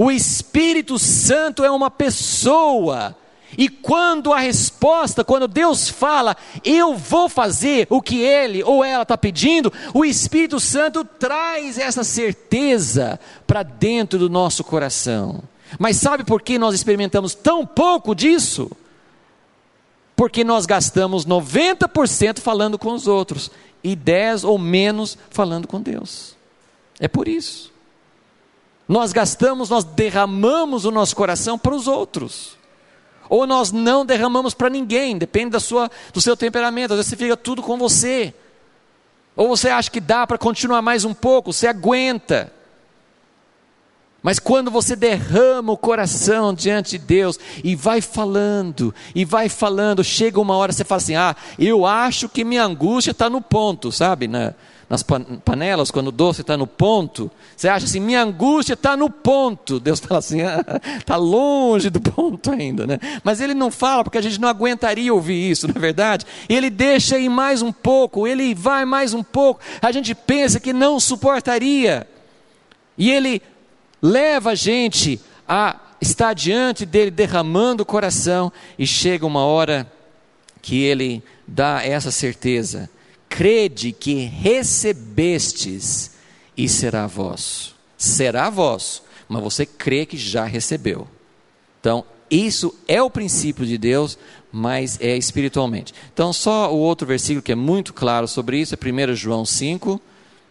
O Espírito Santo é uma pessoa. E quando a resposta, quando Deus fala, eu vou fazer o que ele ou ela está pedindo, o Espírito Santo traz essa certeza para dentro do nosso coração. Mas sabe por que nós experimentamos tão pouco disso? Porque nós gastamos noventa por cento falando com os outros e dez ou menos falando com Deus. É por isso. Nós gastamos, nós derramamos o nosso coração para os outros. Ou nós não derramamos para ninguém, depende da sua, do seu temperamento. Às vezes você fica tudo com você. Ou você acha que dá para continuar mais um pouco, você aguenta. Mas quando você derrama o coração diante de Deus e vai falando, e vai falando, chega uma hora você fala assim, ah, eu acho que minha angústia está no ponto, sabe, na, nas panelas, quando o doce está no ponto, você acha assim, minha angústia está no ponto, Deus fala assim, está ah, longe do ponto ainda, né? Mas Ele não fala, porque a gente não aguentaria ouvir isso, não é verdade? Ele deixa ir mais um pouco, Ele vai mais um pouco, a gente pensa que não suportaria, e Ele leva a gente a estar diante dEle, derramando o coração, e chega uma hora que Ele dá essa certeza, crede que recebestes e será vosso. Será vosso, mas você crê que já recebeu. Então, isso é o princípio de Deus, mas é espiritualmente. Então, só o outro versículo que é muito claro sobre isso, é primeiro João cinco.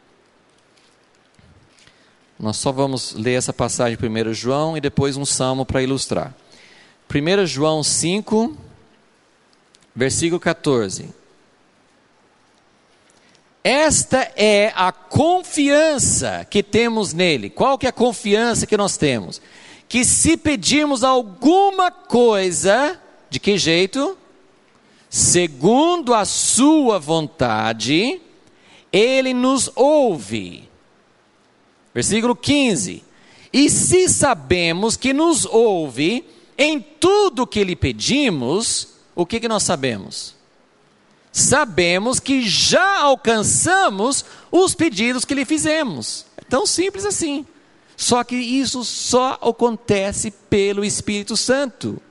Nós só vamos ler essa passagem de primeiro João e depois um salmo para ilustrar. primeiro João cinco, versículo catorze. Esta é a confiança que temos nele. Qual que é a confiança que nós temos? Que se pedirmos alguma coisa, de que jeito? Segundo a sua vontade, Ele nos ouve. Versículo quinze. E se sabemos que nos ouve em tudo que lhe pedimos, o que, que nós sabemos? Sabemos que já alcançamos os pedidos que lhe fizemos. É tão simples assim. Só que isso só acontece pelo Espírito Santo.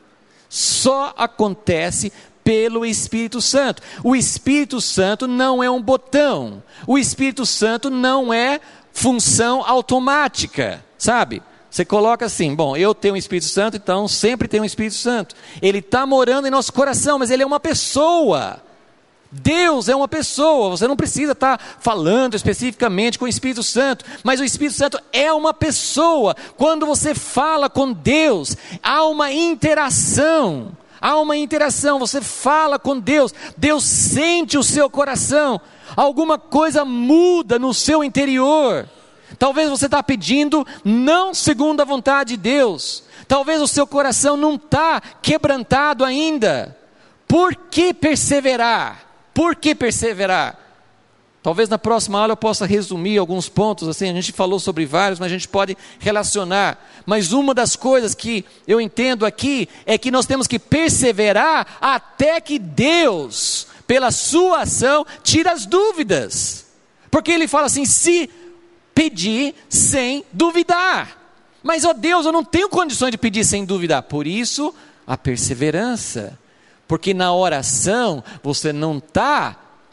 Só acontece pelo Espírito Santo. O Espírito Santo não é um botão. O Espírito Santo não é função automática, sabe? Você coloca assim, bom, eu tenho o Espírito Santo, então sempre tenho o Espírito Santo. Ele está morando em nosso coração, mas Ele é uma pessoa. Deus é uma pessoa, você não precisa estar falando especificamente com o Espírito Santo, mas o Espírito Santo é uma pessoa. Quando você fala com Deus, há uma interação, há uma interação, você fala com Deus, Deus sente o seu coração, alguma coisa muda no seu interior. Talvez você está pedindo não segundo a vontade de Deus, talvez o seu coração não está quebrantado ainda. Por que perseverar? Por que perseverar? Talvez na próxima aula eu possa resumir alguns pontos, assim, a gente falou sobre vários, mas a gente pode relacionar. Mas uma das coisas que eu entendo aqui, é que nós temos que perseverar até que Deus, pela sua ação, tira as dúvidas. Porque Ele fala assim, se pedir sem duvidar. Mas, ó Deus, eu não tenho condições de pedir sem duvidar. Por isso, a perseverança. Porque na oração, você não está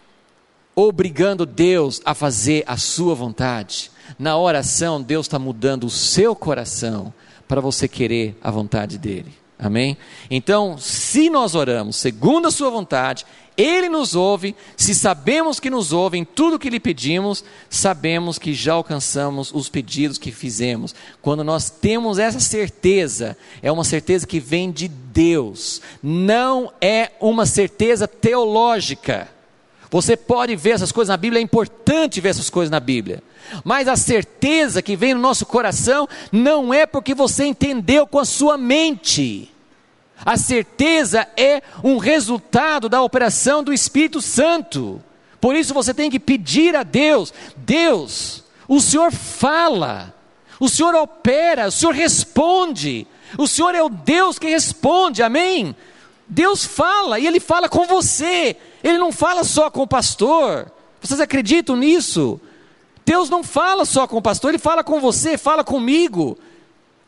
obrigando Deus a fazer a sua vontade. Na oração, Deus está mudando o seu coração para você querer a vontade dEle. Amém? Então, se nós oramos segundo a sua vontade, Ele nos ouve. Se sabemos que nos ouve em tudo que lhe pedimos, sabemos que já alcançamos os pedidos que fizemos. Quando nós temos essa certeza, é uma certeza que vem de Deus, não é uma certeza teológica. Você pode ver essas coisas na Bíblia, é importante ver essas coisas na Bíblia, mas a certeza que vem no nosso coração não é porque você entendeu com a sua mente. A certeza é um resultado da operação do Espírito Santo. Por isso você tem que pedir a Deus, Deus, o Senhor fala, o Senhor opera, o Senhor responde, o Senhor é o Deus que responde, amém? Deus fala, e Ele fala com você, Ele não fala só com o pastor. Vocês acreditam nisso? Deus não fala só com o pastor, Ele fala com você, fala comigo.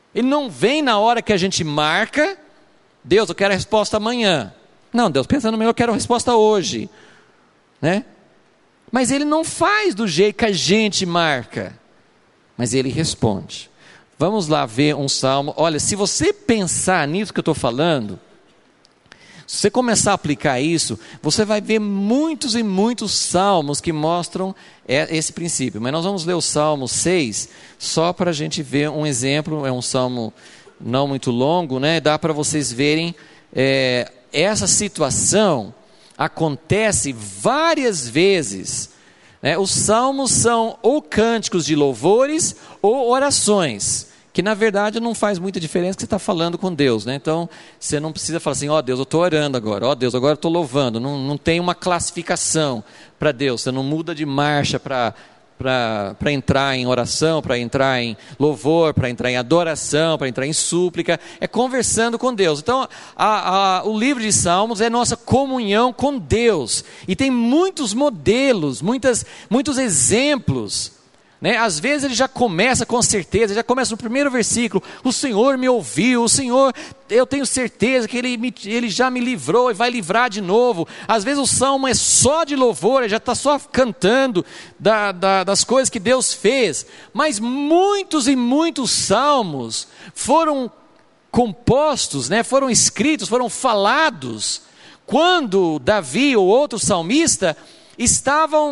Ele não vem na hora que a gente marca. Deus, eu quero a resposta amanhã. Não, Deus, pensa no meu, eu quero a resposta hoje, né? Mas ele não faz do jeito que a gente marca, mas ele responde. Vamos lá ver um salmo. Olha, se você pensar nisso que eu estou falando, se você começar a aplicar isso, você vai ver muitos e muitos salmos que mostram esse princípio. Mas nós vamos ler o Salmo seis, só para a gente ver um exemplo. É um salmo não muito longo, né? Dá para vocês verem, é, essa situação acontece várias vezes, né? Os salmos são ou cânticos de louvores ou orações, que na verdade não faz muita diferença, que você está falando com Deus, né? Então você não precisa falar assim, ó oh, Deus, eu estou orando agora, ó oh, Deus, agora eu estou louvando. Não, não tem uma classificação para Deus, você não muda de marcha para para entrar em oração, para entrar em louvor, para entrar em adoração, para entrar em súplica. É conversando com Deus. Então a, a, o livro de Salmos é nossa comunhão com Deus, e tem muitos modelos, muitas, muitos exemplos, né? Às vezes ele já começa com certeza, já começa no primeiro versículo, o Senhor me ouviu, o Senhor, eu tenho certeza que ele, me, ele já me livrou e vai livrar de novo. Às vezes o salmo é só de louvor, ele já está só cantando da, da, das coisas que Deus fez. Mas muitos e muitos salmos foram compostos, né? Foram escritos, foram falados quando Davi ou outro salmista estavam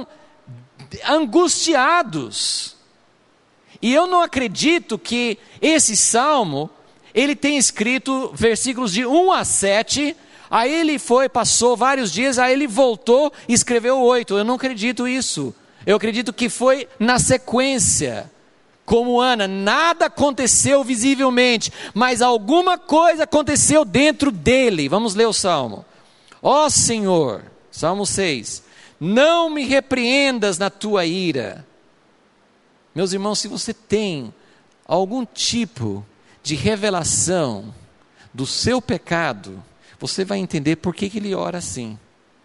angustiados. E eu não acredito que esse salmo, ele tem escrito versículos de um a sete, aí ele foi, passou vários dias, aí ele voltou e escreveu oito. Eu não acredito isso. Eu acredito que foi na sequência, como Ana. Nada aconteceu visivelmente, mas alguma coisa aconteceu dentro dele. Vamos ler o salmo. Ó Senhor, Salmo seis, não me repreendas na tua ira. Meus irmãos, se você tem algum tipo de revelação do seu pecado, você vai entender por que que ele ora assim.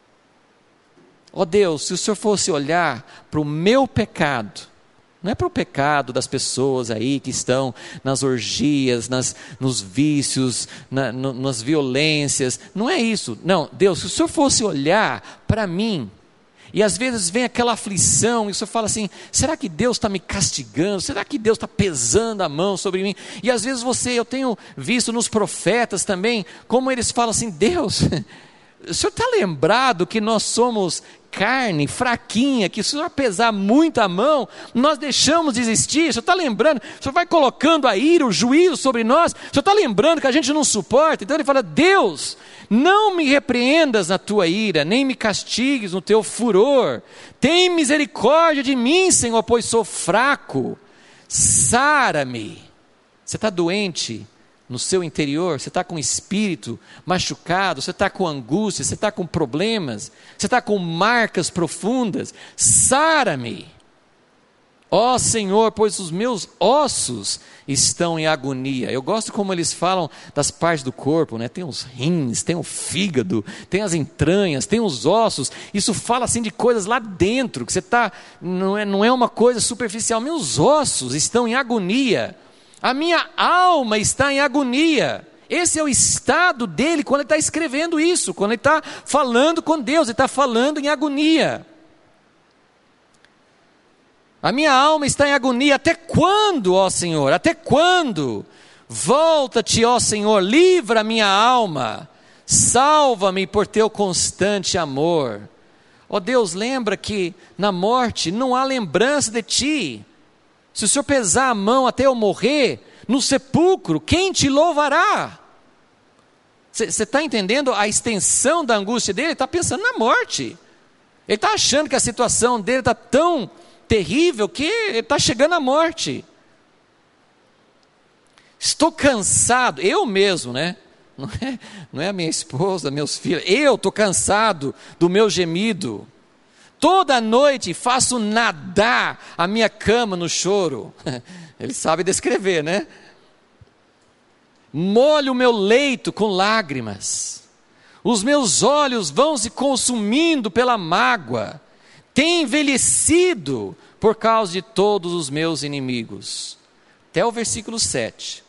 Ó Deus, se o Senhor fosse olhar para o meu pecado, não é para o pecado das pessoas aí que estão nas orgias, nas, nos vícios, na, no, nas violências, não é isso. Não, Deus, se o Senhor fosse olhar para mim, e às vezes vem aquela aflição, e o Senhor fala assim, será que Deus está me castigando? Será que Deus está pesando a mão sobre mim? E às vezes você, eu tenho visto nos profetas também, como eles falam assim, Deus, o Senhor está lembrado que nós somos carne fraquinha, que se o Senhor pesar muito a mão, nós deixamos de existir? O Senhor está lembrando? O Senhor vai colocando a ira, o juízo sobre nós? O Senhor está lembrando que a gente não suporta? Então ele fala, Deus, não me repreendas na tua ira, nem me castigues no teu furor. Tem misericórdia de mim, Senhor, pois sou fraco. Sara-me. Você está doente no seu interior? Você está com o espírito machucado? Você está com angústia? Você está com problemas? Você está com marcas profundas? Sara-me. Ó Senhor, pois os meus ossos estão em agonia. Eu gosto como eles falam das partes do corpo, né? Tem os rins, tem o fígado, tem as entranhas, tem os ossos. Isso fala assim de coisas lá dentro, que você está, não é, não é uma coisa superficial. Meus ossos estão em agonia. A minha alma está em agonia. Esse é o estado dele quando ele está escrevendo isso, quando ele está falando com Deus, ele está falando em agonia. A minha alma está em agonia. Até quando, ó Senhor? Até quando? Volta-te, ó Senhor, livra a minha alma, salva-me por teu constante amor. Ó Deus, lembra que na morte não há lembrança de ti. Se o Senhor pesar a mão até eu morrer, no sepulcro, quem te louvará? Você está entendendo a extensão da angústia dele? Ele está pensando na morte. Ele está achando que a situação dele está tão terrível que ele está chegando à morte. Estou cansado, eu mesmo, né? Não é, não é a minha esposa, meus filhos. Eu estou cansado do meu gemido. Toda noite faço nadar a minha cama no choro. Ele sabe descrever, né? Molho o meu leito com lágrimas. Os meus olhos vão se consumindo pela mágoa. Tem envelhecido por causa de todos os meus inimigos. Até o versículo sete.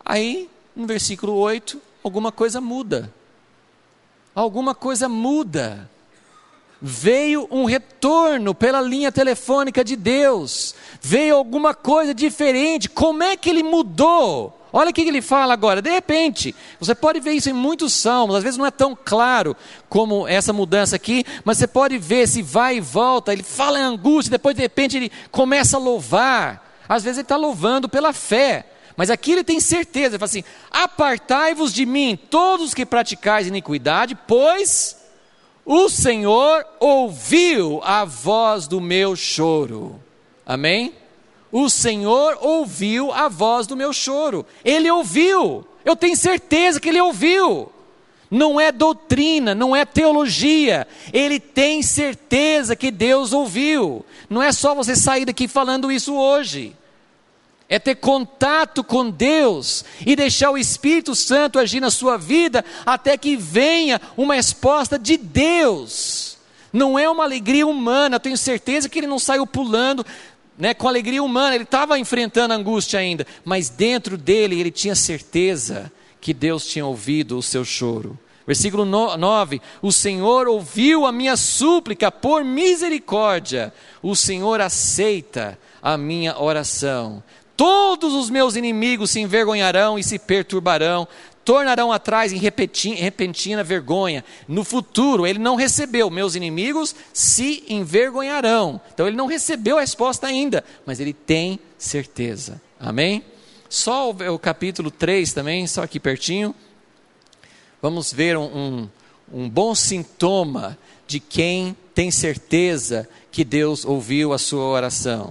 Aí, no versículo oito, alguma coisa muda. Alguma coisa muda. Veio um retorno pela linha telefônica de Deus. Veio alguma coisa diferente. Como é que ele mudou? Olha o que ele fala agora. De repente, você pode ver isso em muitos salmos. Às vezes não é tão claro como essa mudança aqui, mas você pode ver se vai e volta. Ele fala em angústia, depois de repente ele começa a louvar. Às vezes ele está louvando pela fé. Mas aqui ele tem certeza. Ele fala assim: apartai-vos de mim, todos os que praticais iniquidade, pois o Senhor ouviu a voz do meu choro. Amém? O Senhor ouviu a voz do meu choro. Ele ouviu. Eu tenho certeza que ele ouviu. Não é doutrina, não é teologia. Ele tem certeza que Deus ouviu. Não é só você sair daqui falando isso hoje. É ter contato com Deus e deixar o Espírito Santo agir na sua vida até que venha uma resposta de Deus. Não é uma alegria humana. Eu tenho certeza que ele não saiu pulando, né, com alegria humana. Ele estava enfrentando a angústia ainda, mas dentro dele ele tinha certeza que Deus tinha ouvido o seu choro. Versículo nove, o Senhor ouviu a minha súplica por misericórdia, o Senhor aceita a minha oração. Todos os meus inimigos se envergonharão e se perturbarão, tornarão atrás em repentina vergonha. No futuro, ele não recebeu, meus inimigos se envergonharão. Então ele não recebeu a resposta ainda, mas ele tem certeza. Amém? Só o, o capítulo três também, só aqui pertinho. Vamos ver um, um, um bom sintoma de quem tem certeza que Deus ouviu a sua oração.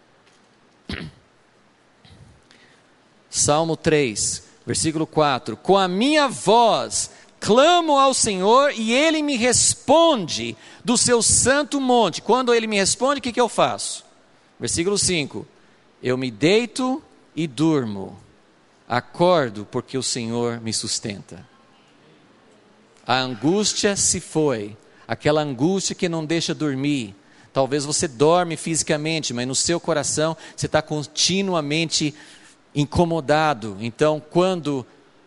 Salmo três, versículo quatro. Com a minha voz clamo ao Senhor e Ele me responde do seu santo monte. Quando Ele me responde, o que, que eu faço? Versículo cinco. Eu me deito e durmo. Acordo porque o Senhor me sustenta. A angústia se foi. Aquela angústia que não deixa dormir. Talvez você dorme fisicamente, mas no seu coração você está continuamente incomodado. Então, quando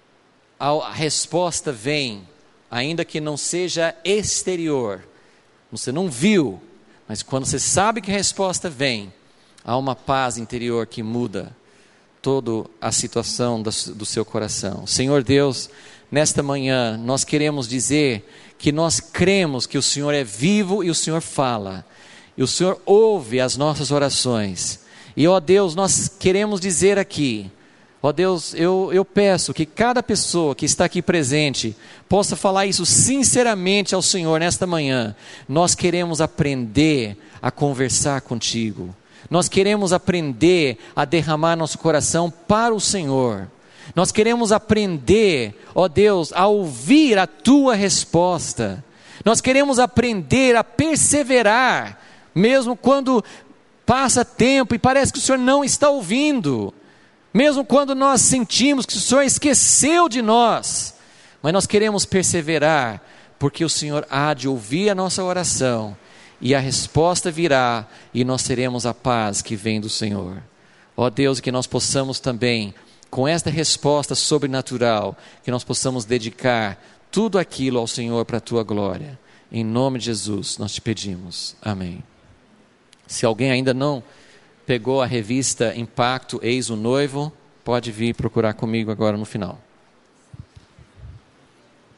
a resposta vem, ainda que não seja exterior, você não viu, mas quando você sabe que a resposta vem, há uma paz interior que muda toda a situação do seu coração. Senhor Deus, nesta manhã nós queremos dizer que nós cremos que o Senhor é vivo e o Senhor fala, e o Senhor ouve as nossas orações. E ó Deus, nós queremos dizer aqui, ó Deus, eu, eu peço que cada pessoa que está aqui presente possa falar isso sinceramente ao Senhor nesta manhã. Nós queremos aprender a conversar contigo. Nós queremos aprender a derramar nosso coração para o Senhor. Nós queremos aprender, ó Deus, a ouvir a tua resposta. Nós queremos aprender a perseverar, mesmo quando passa tempo e parece que o Senhor não está ouvindo, mesmo quando nós sentimos que o Senhor esqueceu de nós, mas nós queremos perseverar, porque o Senhor há de ouvir a nossa oração, e a resposta virá, e nós teremos a paz que vem do Senhor. Ó Deus, que nós possamos também, com esta resposta sobrenatural, que nós possamos dedicar tudo aquilo ao Senhor para a tua glória. Em nome de Jesus, nós te pedimos. Amém. Se alguém ainda não pegou a revista Impacto, Eis o Noivo, pode vir procurar comigo agora no final.